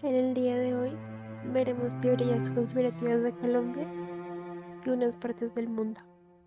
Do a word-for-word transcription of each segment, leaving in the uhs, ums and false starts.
En el día de hoy veremos teorías conspirativas de Colombia y unas partes del mundo.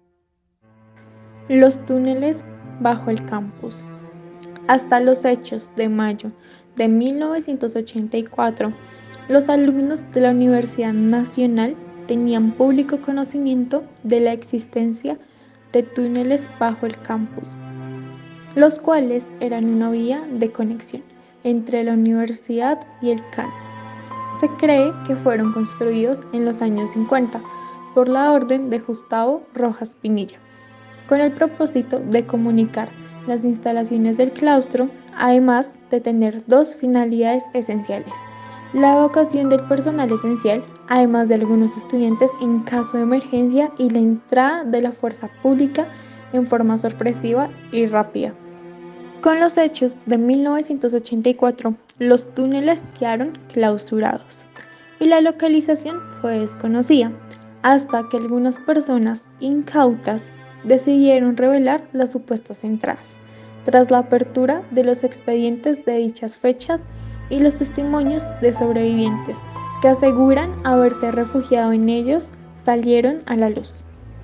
Los túneles bajo el campus. Hasta los hechos de mayo de mil novecientos ochenta y cuatro, los alumnos de la Universidad Nacional tenían público conocimiento de la existencia de túneles bajo el campus, los cuales eran una vía de conexión entre la universidad y el C A N. Se cree que fueron construidos en los años cincuenta por la orden de Gustavo Rojas Pinilla, con el propósito de comunicar las instalaciones del claustro, además de tener dos finalidades esenciales: la evacuación del personal esencial, además de algunos estudiantes en caso de emergencia, y la entrada de la fuerza pública en forma sorpresiva y rápida. Con los hechos de mil novecientos ochenta y cuatro, los túneles quedaron clausurados y la localización fue desconocida, hasta que algunas personas incautas decidieron revelar las supuestas entradas. Tras la apertura de los expedientes de dichas fechas y los testimonios de sobrevivientes que aseguran haberse refugiado en ellos salieron a la luz.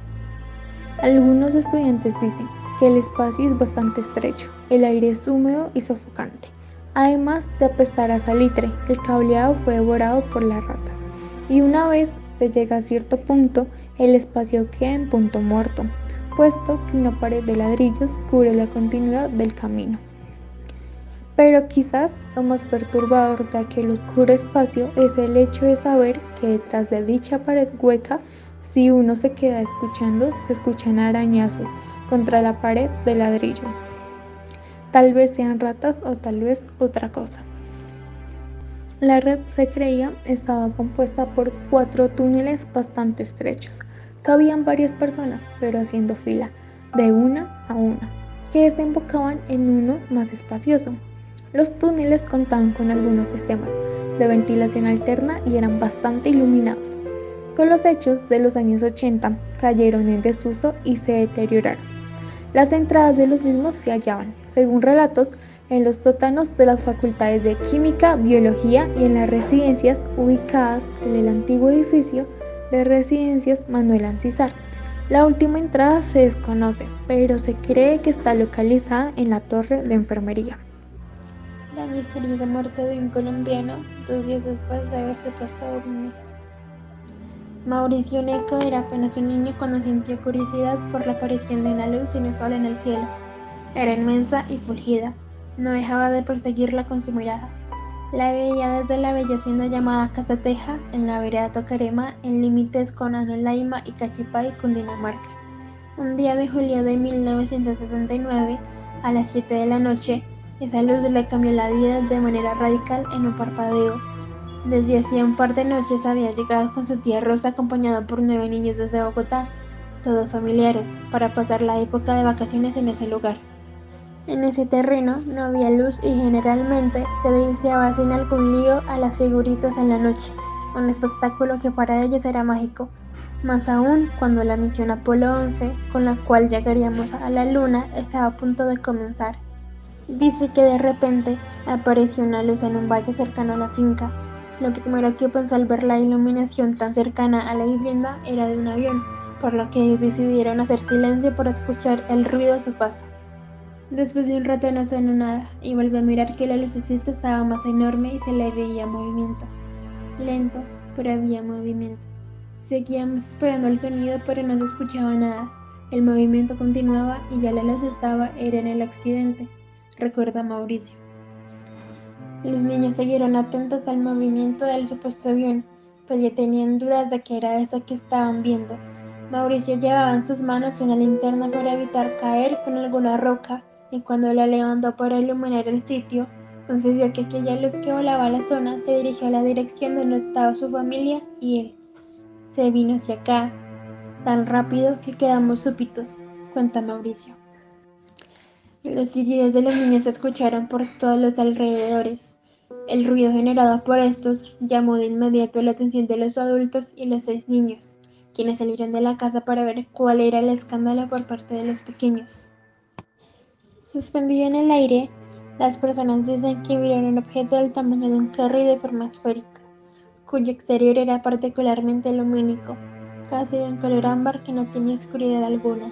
Algunos estudiantes dicen que el espacio es bastante estrecho, el aire es húmedo y sofocante. Además de apestar a salitre, el cableado fue devorado por las ratas, y una vez se llega a cierto punto, el espacio queda en punto muerto, puesto que una pared de ladrillos cubre la continuidad del camino. Pero quizás lo más perturbador de aquel oscuro espacio es el hecho de saber que detrás de dicha pared hueca, si uno se queda escuchando, se escuchan arañazos contra la pared de ladrillo. Tal vez sean ratas o tal vez otra cosa. La red, se creía, estaba compuesta por cuatro túneles bastante estrechos. Cabían varias personas, pero haciendo fila, de una a una, que desembocaban en uno más espacioso. Los túneles contaban con algunos sistemas de ventilación alterna y eran bastante iluminados. Con los hechos de los años ochenta, cayeron en desuso y se deterioraron. Las entradas de los mismos se hallaban, según relatos, en los sótanos de las facultades de Química, Biología y en las residencias ubicadas en el antiguo edificio de Residencias Manuel Anzizar. La última entrada se desconoce, pero se cree que está localizada en la torre de enfermería. La misteriosa muerte de un colombiano dos días después de haber supuesto ovni. Mauricio Neco era apenas un niño cuando sintió curiosidad por la aparición de una luz inusual en el cielo. Era inmensa y fulgida, no dejaba de perseguirla con su mirada. La veía desde la bella hacienda llamada Casateja, en la vereda Tocarema, en límites con Anolaima y Cachipay, Cundinamarca. Un día de julio de mil novecientos sesenta y nueve, a las siete de la noche, esa luz le cambió la vida de manera radical en un parpadeo. Desde hacía un par de noches había llegado con su tía Rosa acompañado por nueve niños desde Bogotá, todos familiares, para pasar la época de vacaciones en ese lugar. En ese terreno no había luz y generalmente se divisaba sin algún lío a las figuritas en la noche, un espectáculo que para ellos era mágico, más aún cuando la misión Apolo once, con la cual llegaríamos a la luna, estaba a punto de comenzar. Dice que de repente apareció una luz en un valle cercano a la finca. Lo primero que pensó al ver la iluminación tan cercana a la vivienda era de un avión, por lo que decidieron hacer silencio para escuchar el ruido a su paso. Después de un rato no sonó nada, y volvió a mirar que la lucecita estaba más enorme y se le veía movimiento. Lento, pero había movimiento. Seguíamos esperando el sonido, pero no se escuchaba nada. El movimiento continuaba y ya la luz estaba era en el accidente, recuerda Mauricio. Los niños siguieron atentos al movimiento del supuesto avión, pues ya tenían dudas de que era eso que estaban viendo. Mauricio llevaba en sus manos una linterna para evitar caer con alguna roca, y cuando la levantó para iluminar el sitio, concedió que aquella luz que volaba a la zona se dirigió a la dirección donde estaba su familia y él. Se vino hacia acá, tan rápido que quedamos súbitos, cuenta Mauricio. Los chillidos de los niños se escucharon por todos los alrededores. El ruido generado por estos llamó de inmediato la atención de los adultos y los seis niños, quienes salieron de la casa para ver cuál era el escándalo por parte de los pequeños. Suspendido en el aire, Las personas dicen que vieron un objeto del tamaño de un carro y de forma esférica, cuyo exterior era particularmente lumínico, casi de un color ámbar que no tenía oscuridad alguna.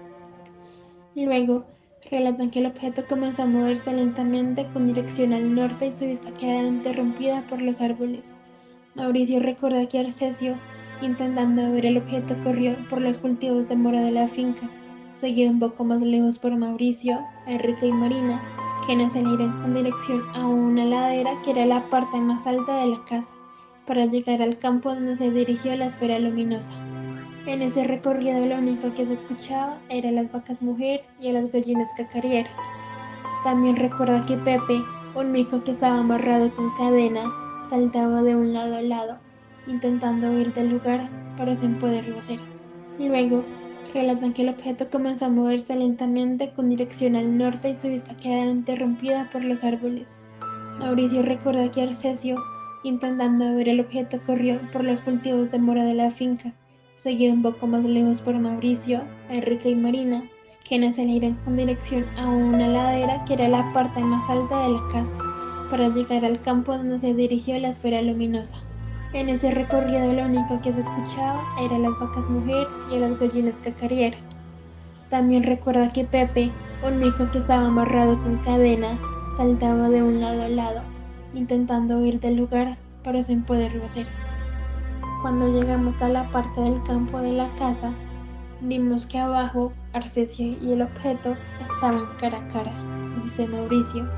Luego, relatan que el objeto comenzó a moverse lentamente con dirección al norte y su vista quedaba interrumpida por los árboles. Mauricio recuerda que Arcesio, intentando ver el objeto, corrió por los cultivos de mora de la finca, seguido un poco más lejos por Mauricio, Enrique y Marina, quienes salieron con dirección a una ladera que era la parte más alta de la casa, para llegar al campo donde se dirigió la esfera luminosa. En ese recorrido lo único que se escuchaba eran las vacas mujer y a las gallinas cacarear. También recuerda que Pepe, un mico que estaba amarrado con cadena, saltaba de un lado a lado, intentando huir del lugar, pero sin poderlo hacer. Luego, relatan que el objeto comenzó a moverse lentamente con dirección al norte y su vista quedaba interrumpida por los árboles. Mauricio recuerda que Arcesio, intentando ver el objeto, corrió por los cultivos de mora de la finca, seguido un poco más lejos por Mauricio, Enrique y Marina, quienes salieron con dirección a una ladera que era la parte más alta de la casa, para llegar al campo donde se dirigió la esfera luminosa. En ese recorrido lo único que se escuchaba eran las vacas mujer y a las gallinas cacarear. También recuerda que Pepe, un mico que estaba amarrado con cadena, saltaba de un lado a lado, intentando huir del lugar, pero sin poderlo hacer. Cuando llegamos a la parte del campo de la casa, vimos que abajo Arcesio y el objeto estaban cara a cara, dice Mauricio.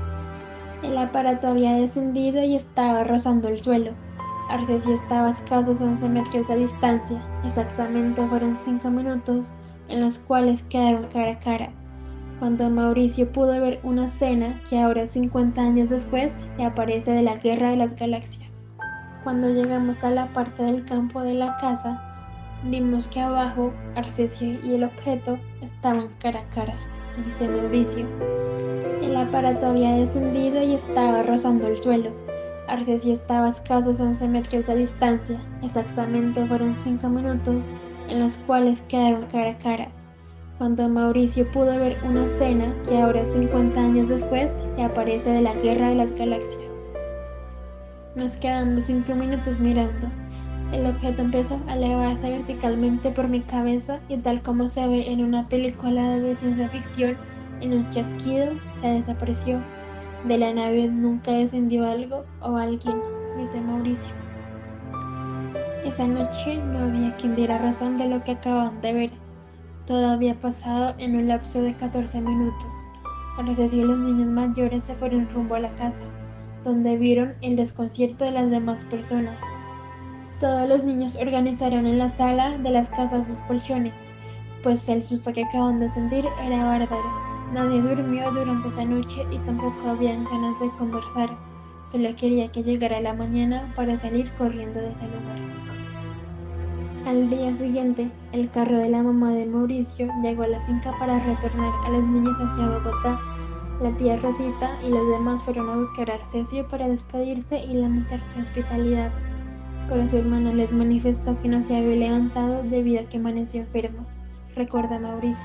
El aparato había descendido y estaba rozando el suelo. Arcesio estaba a escasos once metros de distancia. Exactamente fueron cinco minutos en los cuales quedaron cara a cara, cuando Mauricio pudo ver una escena que ahora, cincuenta años después, le aparece de la Guerra de las Galaxias. Cuando llegamos a la parte del campo de la casa, vimos que abajo Arcesio y el objeto estaban cara a cara, dice Mauricio. El aparato había descendido y estaba rozando el suelo. Arcesio estaba a escasos once metros de distancia. Exactamente fueron cinco minutos en los cuales quedaron cara a cara, cuando Mauricio pudo ver una escena que ahora, cincuenta años después, le aparece de la Guerra de las Galaxias. Nos quedamos cinco minutos mirando. El objeto empezó a elevarse verticalmente por mi cabeza y, tal como se ve en una película de ciencia ficción, en un chasquido se desapareció. De la nave nunca descendió algo o alguien, dice Mauricio. Esa noche no había quien diera razón de lo que acaban de ver. Todo había pasado en un lapso de catorce minutos. Arcesio y los niños mayores se fueron rumbo a la casa, donde vieron el desconcierto de las demás personas. Todos los niños organizaron en la sala de las casas sus colchones, pues el susto que acaban de sentir era bárbaro. Nadie durmió durante esa noche y tampoco habían ganas de conversar. Solo quería que llegara la mañana para salir corriendo de ese lugar. Al día siguiente, el carro de la mamá de Mauricio llegó a la finca para retornar a los niños hacia Bogotá. La tía Rosita y los demás fueron a buscar a Arcesio para despedirse y lamentar su hospitalidad, pero su hermana les manifestó que no se había levantado debido a que amaneció enfermo, recuerda Mauricio.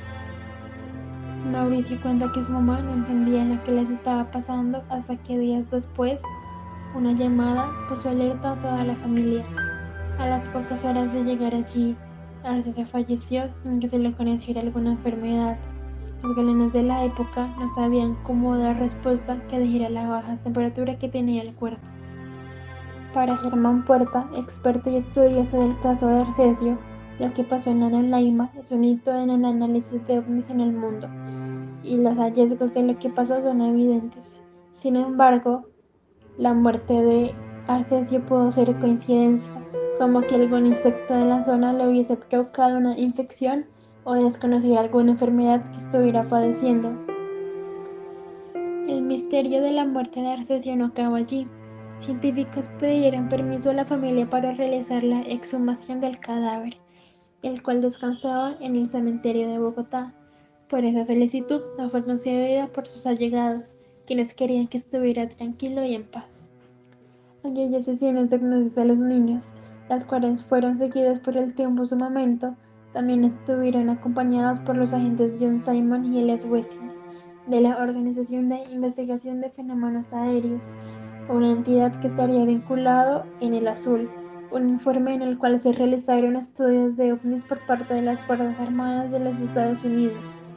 Mauricio cuenta que su mamá no entendía lo que les estaba pasando hasta que días después una llamada puso alerta a toda la familia. A las pocas horas de llegar allí, Arcesio falleció sin que se le conociera alguna enfermedad. Los galanes de la época no sabían cómo dar respuesta que dijera la baja temperatura que tenía el cuerpo. Para Germán Puerta, experto y estudioso del caso de Arcesio, lo que pasó en Anolaima es un hito en el análisis de ovnis en el mundo, y los hallazgos de lo que pasó son evidentes. Sin embargo, la muerte de Arcesio pudo ser coincidencia, como que algún insecto de la zona le hubiese provocado una infección o desconocer alguna enfermedad que estuviera padeciendo. El misterio de la muerte de Arcesio no acaba allí. Científicos pidieron permiso a la familia para realizar la exhumación del cadáver, el cual descansaba en el cementerio de Bogotá. Por esa solicitud no fue concedida por sus allegados, quienes querían que estuviera tranquilo y en paz. Aquellas sesiones de hipnosis a los niños, las cuales fueron seguidas por el tiempo su momento, también estuvieron acompañadas por los agentes John Simon y Elias Westing, de la Organización de Investigación de Fenómenos Aéreos, una entidad que estaría vinculado en el azul, un informe en el cual se realizaron estudios de ovnis por parte de las Fuerzas Armadas de los Estados Unidos.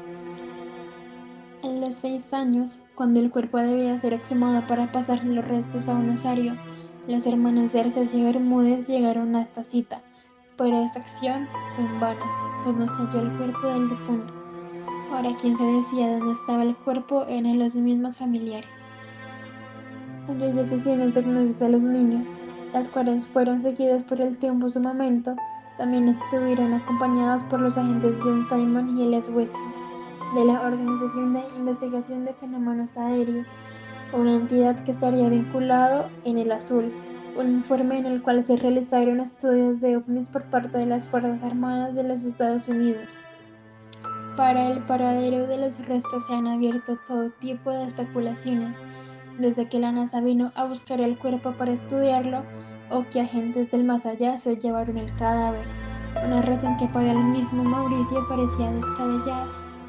A los seis años, cuando el cuerpo debía ser exhumado para pasar los restos a un osario, los hermanos Garcés y Bermúdez llegaron a esta cita, pero esta acción fue en vano, pues no se halló el cuerpo del difunto. Ahora quien se decía dónde estaba el cuerpo eran los mismos familiares. Aquellas sesiones de hipnosis a los niños, las cuales fueron seguidas por el tiempo su momento, también estuvieron acompañadas por los agentes John Simon y Elias Westing, de la Organización de Investigación de Fenómenos Aéreos, una entidad que estaría vinculado en el azul, un informe en el cual se realizaron estudios de ovnis por parte de las Fuerzas Armadas de los Estados Unidos. Para el paradero de los restos se han abierto todo tipo de especulaciones, desde que la NASA vino a buscar el cuerpo para estudiarlo o que agentes del más allá se llevaron el cadáver, una razón que para el mismo Mauricio parecía descabellada.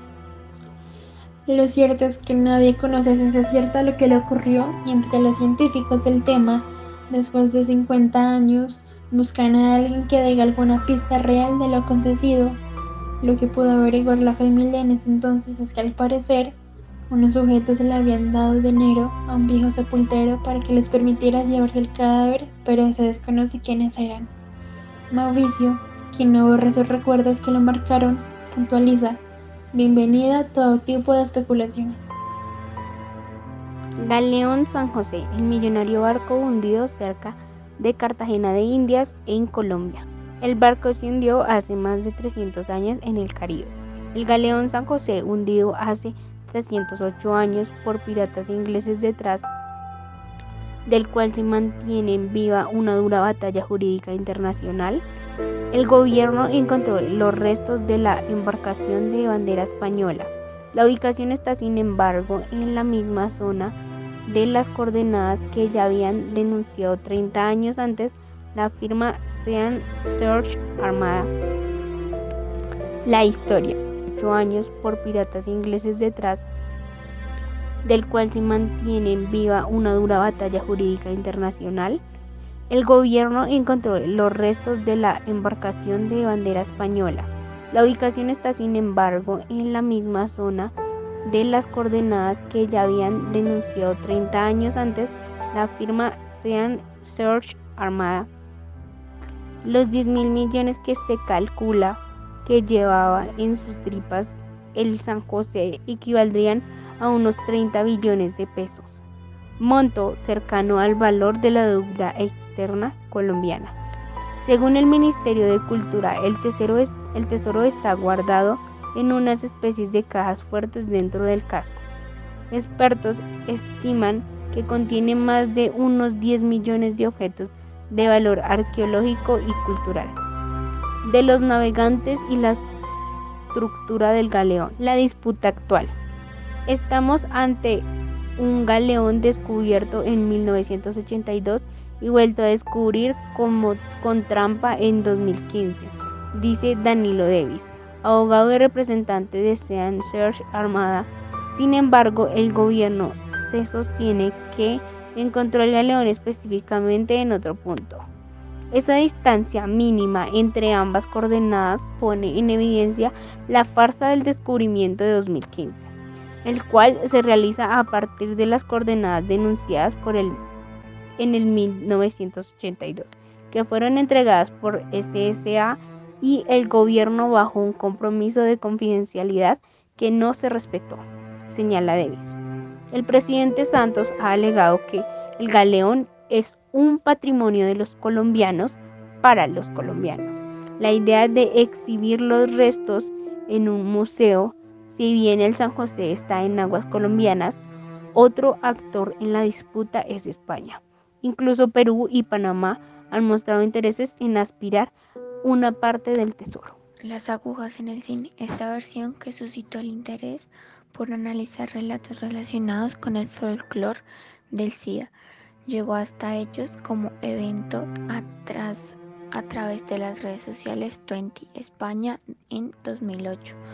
Lo cierto es que nadie conoce a ciencia cierta lo que le ocurrió y entre los científicos del tema, después de cincuenta años, buscan a alguien que diga alguna pista real de lo acontecido. Lo que pudo averiguar la familia en ese entonces es que al parecer, unos sujetos le habían dado dinero a un viejo sepultero para que les permitiera llevarse el cadáver, pero se desconoce quiénes eran. Mauricio, quien no borra sus recuerdos que lo marcaron, puntualiza: bienvenida a todo tipo de especulaciones. Galeón San José, el millonario barco hundido cerca de Cartagena de Indias, en Colombia. El barco se hundió hace más de trescientos años en el Caribe. El galeón San José, hundido hace trescientos ocho años por piratas ingleses, detrás del cual se mantiene en viva una dura batalla jurídica internacional. El gobierno encontró los restos de la embarcación de bandera española. La ubicación está, sin embargo, en la misma zona de las coordenadas que ya habían denunciado treinta años antes la firma Sean Search Armada. La historia, ocho años por piratas ingleses, detrás del cual se mantiene en viva una dura batalla jurídica internacional. El gobierno encontró los restos de la embarcación de bandera española. La ubicación está, sin embargo, en la misma zona de las coordenadas que ya habían denunciado treinta años antes la firma Sean Search Armada. Los diez mil millones que se calcula que llevaba en sus tripas el San José equivaldrían a unos treinta billones de pesos, monto cercano al valor de la deuda externa colombiana. Según el Ministerio de Cultura, el tesoro, es, el tesoro está guardado en unas especies de cajas fuertes dentro del casco. Expertos estiman que contiene más de unos diez millones de objetos de valor arqueológico y cultural. De los navegantes y la estructura del galeón. La disputa actual. Estamos ante un galeón descubierto en mil novecientos ochenta y dos y vuelto a descubrir como con trampa en dos mil quince, dice Danilo Davis, abogado y representante de Sean Search Armada. Sin embargo, el gobierno se sostiene que encontró el galeón específicamente en otro punto. Esa distancia mínima entre ambas coordenadas pone en evidencia la farsa del descubrimiento de dos mil quince, el cual se realiza a partir de las coordenadas denunciadas por el en el mil novecientos ochenta y dos, que fueron entregadas por S S A y el gobierno bajo un compromiso de confidencialidad que no se respetó, señala Davis. El presidente Santos ha alegado que el galeón es un patrimonio de los colombianos para los colombianos. La idea de exhibir los restos en un museo, si bien el San José está en aguas colombianas, otro actor en la disputa es España. Incluso Perú y Panamá han mostrado intereses en aspirar una parte del tesoro. Las agujas en el cine, esta versión que suscitó el interés por analizar relatos relacionados con el folclore del SIDA, llegó hasta ellos como evento atrás, a través de las redes sociales veinte España en dos mil ocho,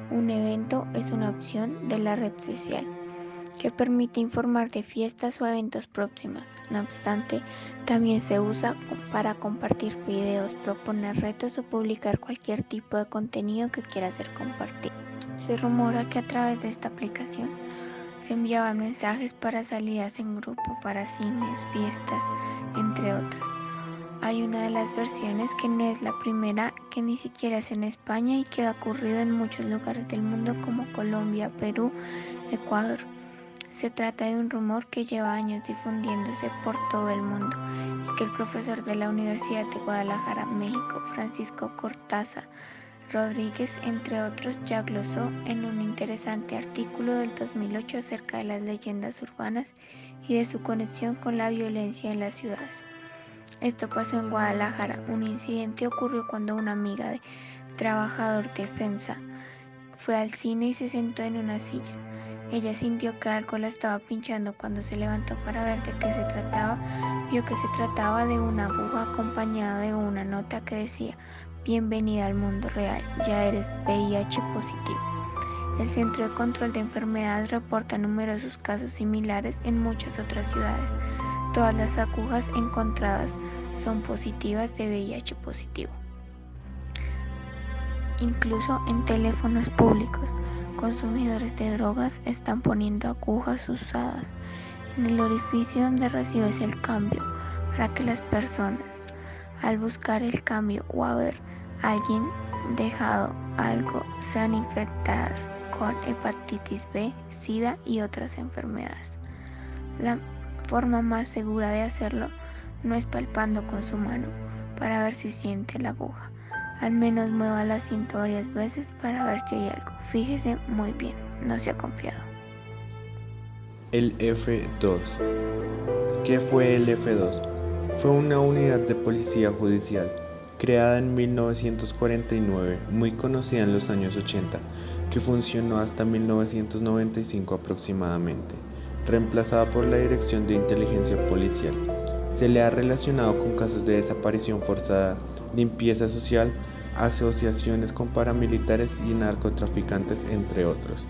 Un evento es una opción de la red social que permite informar de fiestas o eventos próximos. No obstante, también se usa para compartir videos, proponer retos o publicar cualquier tipo de contenido que quiera ser compartido. Se rumora que a través de esta aplicación se enviaban mensajes para salidas en grupo, para cines, fiestas, entre otras. Hay una de las versiones que no es la primera, que ni siquiera es en España y que ha ocurrido en muchos lugares del mundo como Colombia, Perú, Ecuador. Se trata de un rumor que lleva años difundiéndose por todo el mundo y que el profesor de la Universidad de Guadalajara, México, Francisco Cortázar Rodríguez, entre otros, ya glosó en un interesante artículo del dos mil ocho acerca de las leyendas urbanas y de su conexión con la violencia en las ciudades. Esto pasó en Guadalajara. Un incidente ocurrió cuando una amiga de trabajador de FEMSA fue al cine y se sentó en una silla. Ella sintió que algo la estaba pinchando. Cuando se levantó para ver de qué se trataba, vio que se trataba de una aguja acompañada de una nota que decía: bienvenida al mundo real, ya eres V I H positivo. El Centro de Control de Enfermedades reporta numerosos casos similares en muchas otras ciudades. Todas las agujas encontradas son positivas de V I H positivo. Incluso en teléfonos públicos, consumidores de drogas están poniendo agujas usadas en el orificio donde recibes el cambio, para que las personas, al buscar el cambio o haber alguien dejado algo, sean infectadas con hepatitis B, SIDA y otras enfermedades. La forma más segura de hacerlo no es palpando con su mano para ver si siente la aguja. Al menos mueva la cinta varias veces para ver si hay algo. Fíjese muy bien, no sea confiado. El F dos. ¿Qué fue el F dos? Fue una unidad de policía judicial creada en mil novecientos cuarenta y nueve, muy conocida en los años ochenta, que funcionó hasta mil novecientos noventa y cinco aproximadamente, reemplazada por la Dirección de Inteligencia Policial. Se le ha relacionado con casos de desaparición forzada, limpieza social, asociaciones con paramilitares y narcotraficantes, entre otros.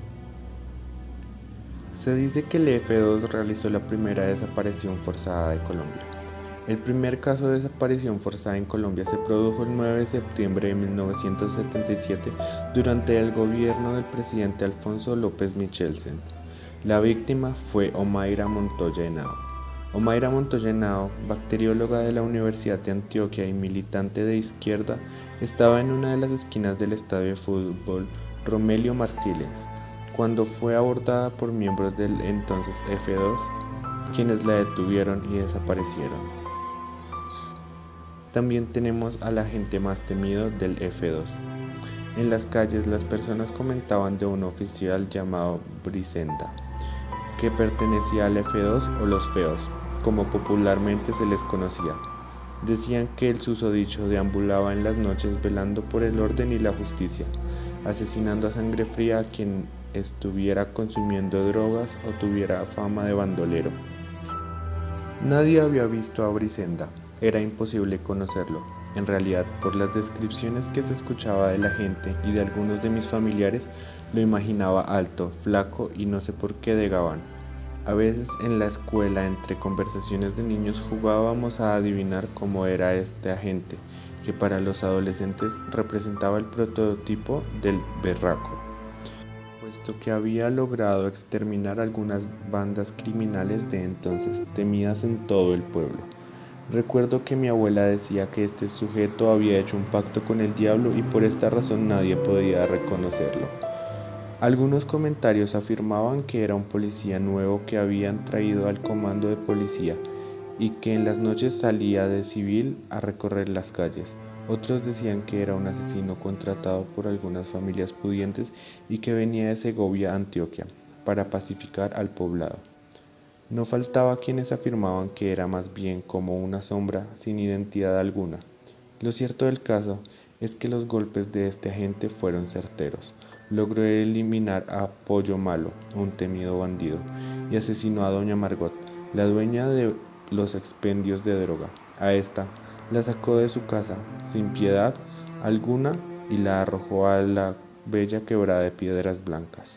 Se dice que el F dos realizó la primera desaparición forzada de Colombia. El primer caso de desaparición forzada en Colombia se produjo el nueve de septiembre de mil novecientos setenta y siete durante el gobierno del presidente Alfonso López Michelsen. La víctima fue Omaira Montoya Henao. Omaira Montoya Henao, bacterióloga de la Universidad de Antioquia y militante de izquierda, estaba en una de las esquinas del estadio de fútbol Romelio Martínez cuando fue abordada por miembros del entonces F dos, quienes la detuvieron y desaparecieron. También tenemos al agente más temido del F dos. En las calles las personas comentaban de un oficial llamado Brisenda, que pertenecía al F dos o los feos, como popularmente se les conocía. Decían que el susodicho deambulaba en las noches velando por el orden y la justicia, asesinando a sangre fría a quien estuviera consumiendo drogas o tuviera fama de bandolero. Nadie había visto a Brisenda. Era imposible conocerlo. En realidad, por las descripciones que se escuchaba de la gente y de algunos de mis familiares, lo imaginaba alto, flaco y no sé por qué de gabán. A veces en la escuela, entre conversaciones de niños, jugábamos a adivinar cómo era este agente, que para los adolescentes representaba el prototipo del berraco, puesto que había logrado exterminar algunas bandas criminales de entonces temidas en todo el pueblo. Recuerdo que mi abuela decía que este sujeto había hecho un pacto con el diablo y por esta razón nadie podía reconocerlo. Algunos comentarios afirmaban que era un policía nuevo que habían traído al comando de policía y que en las noches salía de civil a recorrer las calles. Otros decían que era un asesino contratado por algunas familias pudientes y que venía de Segovia, Antioquia, para pacificar al poblado. No faltaba quienes afirmaban que era más bien como una sombra sin identidad alguna. Lo cierto del caso es que los golpes de este agente fueron certeros. Logró eliminar a Pollo Malo, un temido bandido, y asesinó a doña Margot, la dueña de los expendios de droga. A esta la sacó de su casa sin piedad alguna y la arrojó a la bella quebrada de piedras blancas.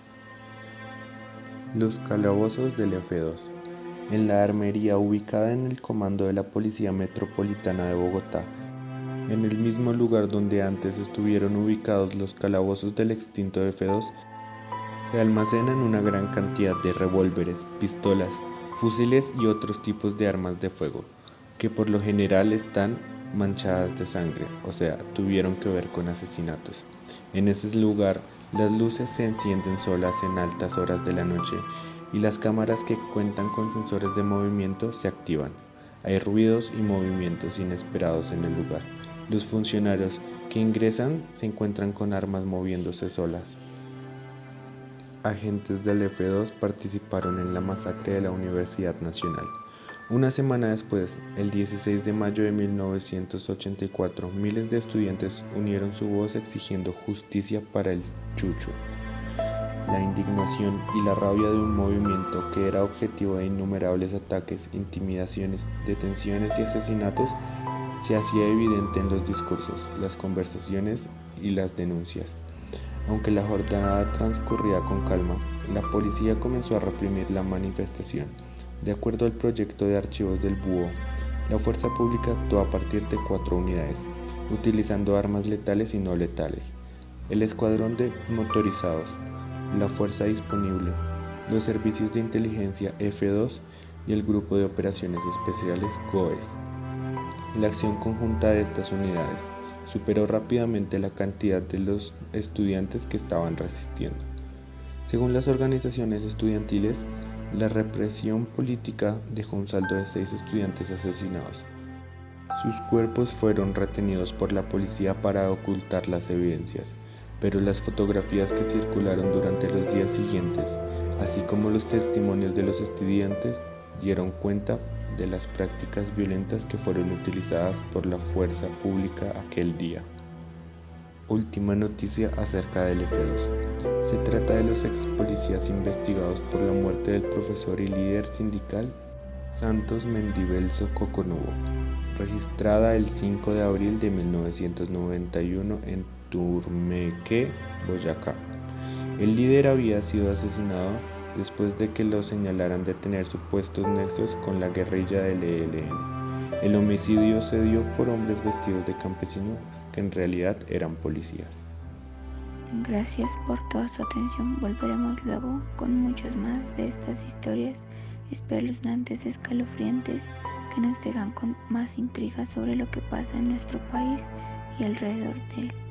Los calabozos del F dos. En la armería ubicada en el comando de la Policía Metropolitana de Bogotá, en el mismo lugar donde antes estuvieron ubicados los calabozos del extinto F dos, se almacenan una gran cantidad de revólveres, pistolas, fusiles y otros tipos de armas de fuego, que por lo general están manchadas de sangre, o sea, tuvieron que ver con asesinatos. En ese lugar, las luces se encienden solas en altas horas de la noche y las cámaras que cuentan con sensores de movimiento se activan. Hay ruidos y movimientos inesperados en el lugar. Los funcionarios que ingresan se encuentran con armas moviéndose solas. Agentes del F dos participaron en la masacre de la Universidad Nacional. Una semana después, el dieciséis de mayo de mil novecientos ochenta y cuatro, miles de estudiantes unieron su voz exigiendo justicia para el Chucho. La indignación y la rabia de un movimiento que era objetivo de innumerables ataques, intimidaciones, detenciones y asesinatos se hacía evidente en los discursos, las conversaciones y las denuncias. Aunque la jornada transcurría con calma, la policía comenzó a reprimir la manifestación. De acuerdo al proyecto de archivos del Búho, la fuerza pública actuó a partir de cuatro unidades, utilizando armas letales y no letales: el escuadrón de motorizados, la fuerza disponible, los servicios de inteligencia F dos y el grupo de operaciones especiales GOES. La acción conjunta de estas unidades superó rápidamente la cantidad de los estudiantes que estaban resistiendo. Según las organizaciones estudiantiles, la represión política dejó un saldo de seis estudiantes asesinados. Sus cuerpos fueron retenidos por la policía para ocultar las evidencias, pero las fotografías que circularon durante los días siguientes, así como los testimonios de los estudiantes, dieron cuenta de las prácticas violentas que fueron utilizadas por la fuerza pública aquel día. Última noticia acerca del F dos. Se trata de los ex policías investigados por la muerte del profesor y líder sindical Santos Mendivelso Coconubo, registrada el cinco de abril de mil novecientos noventa y uno en Turmeque, Boyacá. El líder había sido asesinado después de que lo señalaran de tener supuestos nexos con la guerrilla del E L N. El homicidio se dio por hombres vestidos de campesino que en realidad eran policías. Gracias por toda su atención. Volveremos luego con muchas más de estas historias espeluznantes, escalofriantes, que nos dejan con más intrigas sobre lo que pasa en nuestro país y alrededor de él.